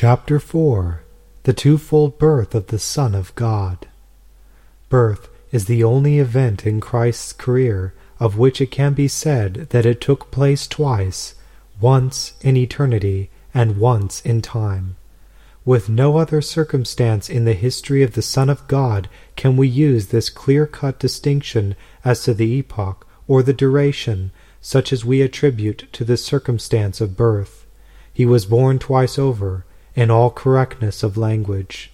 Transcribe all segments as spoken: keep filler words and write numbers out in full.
Chapter four. The Twofold Birth of the Son of God. Birth is the only event in Christ's career of which it can be said that it took place twice, once in eternity and once in time. With no other circumstance in the history of the Son of God can we use this clear-cut distinction as to the epoch or the duration, such as we attribute to the circumstance of birth. He was born twice over, in all correctness of language.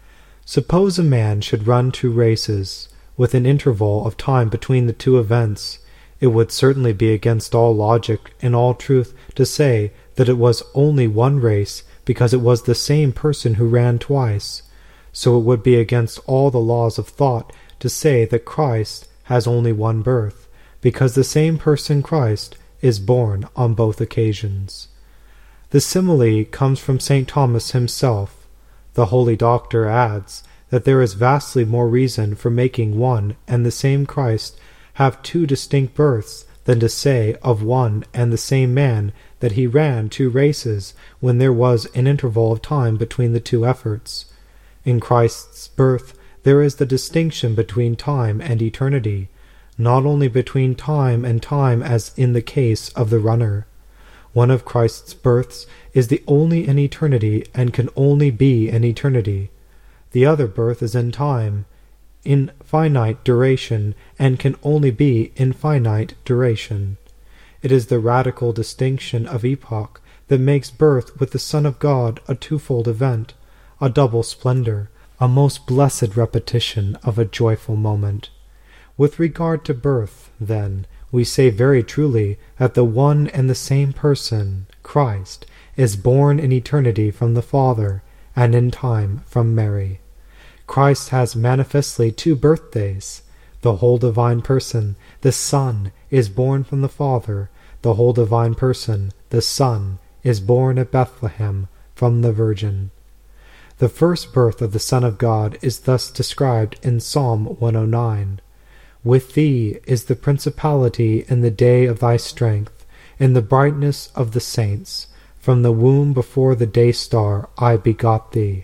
Suppose a man should run two races, with an interval of time between the two events. It would certainly be against all logic and all truth to say that it was only one race because it was the same person who ran twice. So it would be against all the laws of thought to say that Christ has only one birth, because the same person Christ is born on both occasions. The simile comes from Saint Thomas himself. The holy doctor adds that there is vastly more reason for making one and the same Christ have two distinct births than to say of one and the same man that he ran two races when there was an interval of time between the two efforts. In Christ's birth there is the distinction between time and eternity, not only between time and time as in the case of the runner. One of Christ's births is the only in eternity and can only be in eternity. The other birth is in time, in finite duration, and can only be in finite duration. It is the radical distinction of epoch that makes birth with the Son of God a twofold event, a double splendor, a most blessed repetition of a joyful moment. With regard to birth, then, we say very truly that the one and the same person, Christ, is born in eternity from the Father, and in time from Mary. Christ has manifestly two birthdays. The whole divine person, the Son, is born from the Father. The whole divine person, the Son, is born at Bethlehem from the Virgin. The first birth of the Son of God is thus described in Psalm one oh nine. With thee is the principality in the day of thy strength, in the brightness of the saints. From the womb before the day-star I begot thee.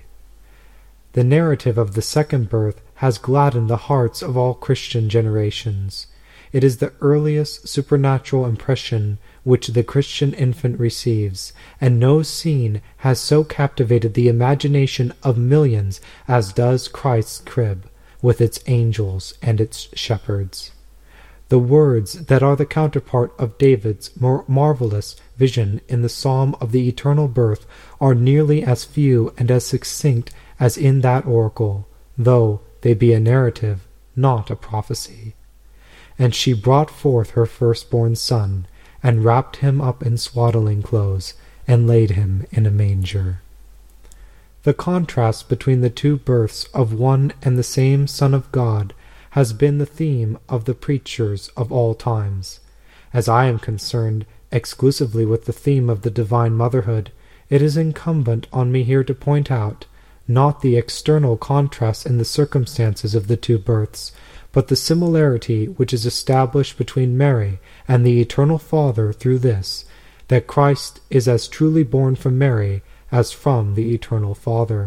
The narrative of the second birth has gladdened the hearts of all Christian generations. It is the earliest supernatural impression which the Christian infant receives, and no scene has so captivated the imagination of millions as does Christ's crib, with its angels and its shepherds. The words that are the counterpart of David's more marvelous vision in the Psalm of the eternal birth are nearly as few and as succinct as in that oracle, though they be a narrative, not a prophecy. And she brought forth her firstborn son, and wrapped him up in swaddling clothes, and laid him in a manger. The contrast between the two births of one and the same Son of God has been the theme of the preachers of all times. As I am concerned exclusively with the theme of the divine motherhood, it is incumbent on me here to point out, not the external contrast in the circumstances of the two births, but the similarity which is established between Mary and the Eternal Father through this, that Christ is as truly born from Mary as from the Eternal Father.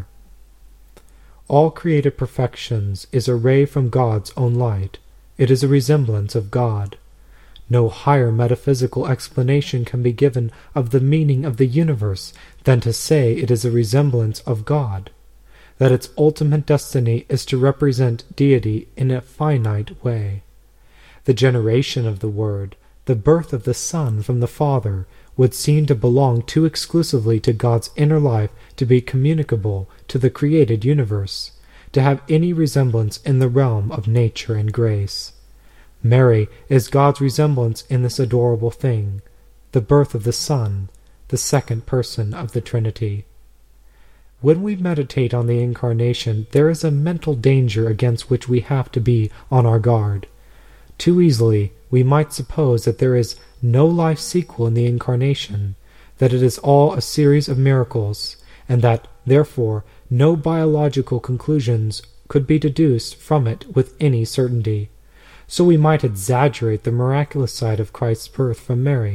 All created perfections is a ray from God's own light. It is a resemblance of God. No higher metaphysical explanation can be given of the meaning of the universe than to say it is a resemblance of God, that its ultimate destiny is to represent deity in a finite way. The generation of the Word, the birth of the Son from the Father, would seem to belong too exclusively to God's inner life to be communicable to the created universe, to have any resemblance in the realm of nature and grace. Mary is God's resemblance in this adorable thing, the birth of the Son, the second person of the Trinity. When we meditate on the Incarnation, there is a mental danger against which we have to be on our guard. Too easily we might suppose that there is no life sequel in the Incarnation, that it is all a series of miracles, and that, therefore, no biological conclusions could be deduced from it with any certainty. So we might exaggerate the miraculous side of Christ's birth from Mary,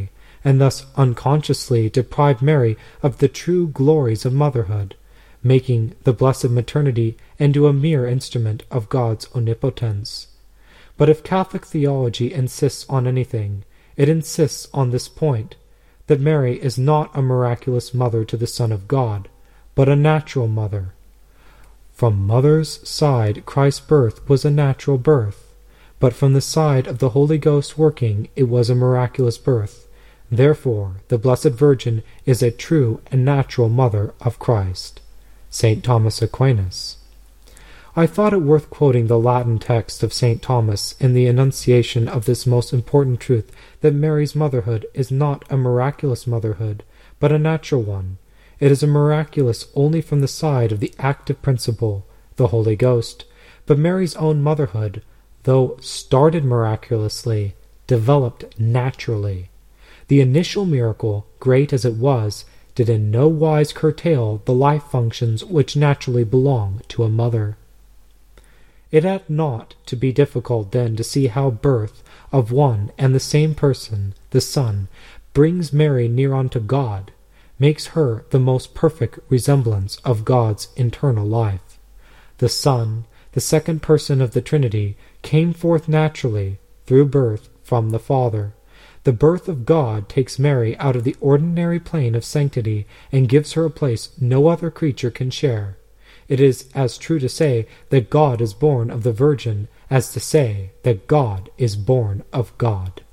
and thus unconsciously deprived Mary of the true glories of motherhood, making the Blessed Maternity into a mere instrument of God's omnipotence. But if Catholic theology insists on anything, it insists on this point, that Mary is not a miraculous mother to the Son of God, but a natural mother. From mother's side Christ's birth was a natural birth, but from the side of the Holy Ghost working it was a miraculous birth. Therefore the Blessed Virgin is a true and natural mother of Christ. Saint Thomas Aquinas. I thought it worth quoting the Latin text of Saint Thomas in the enunciation of this most important truth, that Mary's motherhood is not a miraculous motherhood, but a natural one. It is a miraculous only from the side of the active principle, the Holy Ghost, but Mary's own motherhood, though started miraculously, developed naturally. The initial miracle, great as it was, did in no wise curtail the life functions which naturally belong to a mother. It ought not to be difficult then to see how birth of one and the same person, the Son, brings Mary near unto God, makes her the most perfect resemblance of God's internal life. The Son, the second person of the Trinity, came forth naturally, through birth, from the Father. The birth of God takes Mary out of the ordinary plane of sanctity and gives her a place no other creature can share. It is as true to say that God is born of the Virgin as to say that God is born of God.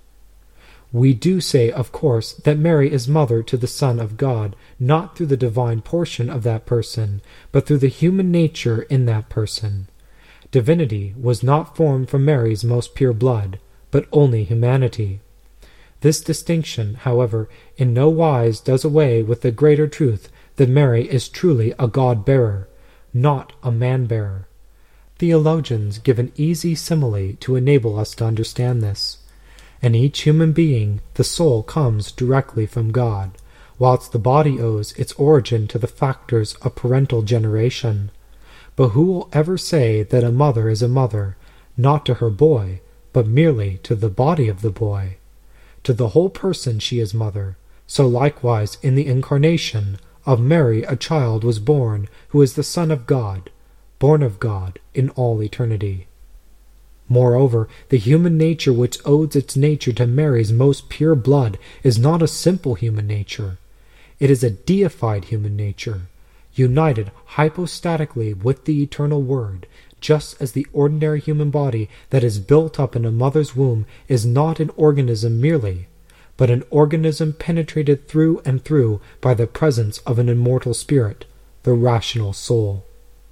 We do say, of course, that Mary is mother to the Son of God, not through the divine portion of that person, but through the human nature in that person. Divinity was not formed from Mary's most pure blood, but only humanity. This distinction, however, in no wise does away with the greater truth that Mary is truly a God-bearer, not a man-bearer. Theologians give an easy simile to enable us to understand this. In each human being, the soul comes directly from God, whilst the body owes its origin to the factors of parental generation. But who will ever say that a mother is a mother, not to her boy, but merely to the body of the boy? To the whole person she is mother. So likewise in the incarnation of Mary a child was born, who is the Son of God, born of God in all eternity. Moreover, the human nature which owes its nature to Mary's most pure blood is not a simple human nature. It is a deified human nature, united hypostatically with the eternal Word, just as the ordinary human body that is built up in a mother's womb is not an organism merely, but an organism penetrated through and through by the presence of an immortal spirit, the rational soul.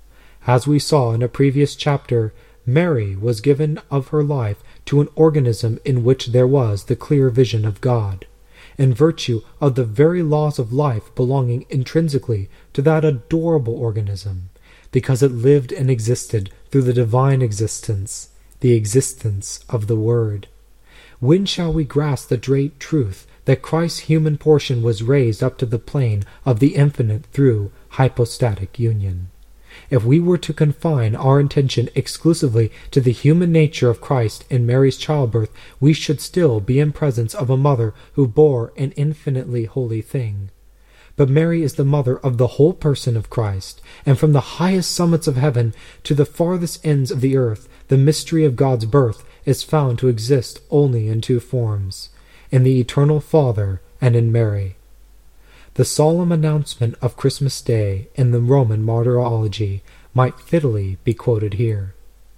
As we saw in a previous chapter, Mary was given of her life to an organism in which there was the clear vision of God, in virtue of the very laws of life belonging intrinsically to that adorable organism, because it lived and existed through the divine existence, the existence of the Word. When shall we grasp the great truth that Christ's human portion was raised up to the plane of the infinite through hypostatic union? If we were to confine our attention exclusively to the human nature of Christ in Mary's childbirth, we should still be in presence of a mother who bore an infinitely holy thing. But Mary is the mother of the whole person of Christ, and from the highest summits of heaven to the farthest ends of the earth, the mystery of God's birth is found to exist only in two forms, in the eternal Father and in Mary. The solemn announcement of Christmas Day in the Roman Martyrology might fitly be quoted here.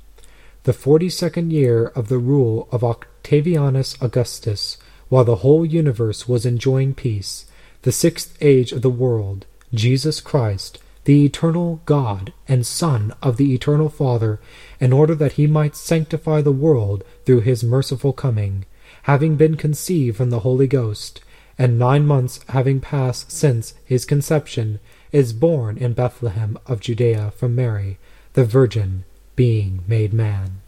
The forty-second year of the rule of Octavianus Augustus, while the whole universe was enjoying peace, the sixth age of the world, Jesus Christ, the eternal God and Son of the eternal Father, in order that he might sanctify the world through his merciful coming, having been conceived from the Holy Ghost, and nine months having passed since his conception, is born in Bethlehem of Judea from Mary, the Virgin, being made man.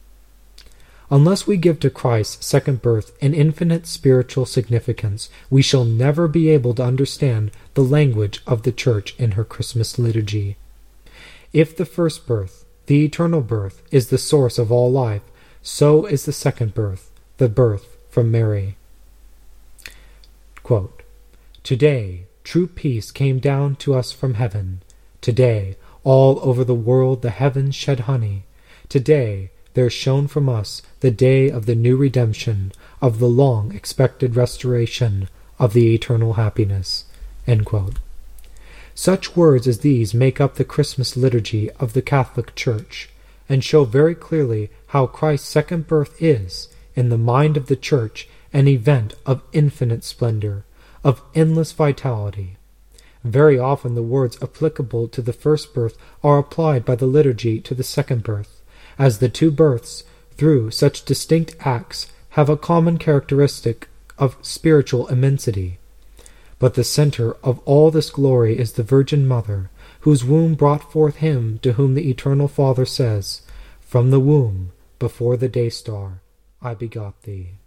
Unless we give to Christ's second birth an infinite spiritual significance, we shall never be able to understand the language of the Church in her Christmas liturgy. If the first birth, the eternal birth, is the source of all life, so is the second birth, the birth from Mary. Quote, "Today, true peace came down to us from heaven. Today, all over the world the heavens shed honey. Today, there shone from us the day of the new redemption, of the long-expected restoration of the eternal happiness." End quote. Such words as these make up the Christmas liturgy of the Catholic Church, and show very clearly how Christ's second birth is, in the mind of the Church, an event of infinite splendor, of endless vitality. Very often the words applicable to the first birth are applied by the liturgy to the second birth, as the two births, through such distinct acts, have a common characteristic of spiritual immensity. But the center of all this glory is the Virgin Mother, whose womb brought forth him to whom the Eternal Father says, "From the womb, before the day star, I begot thee."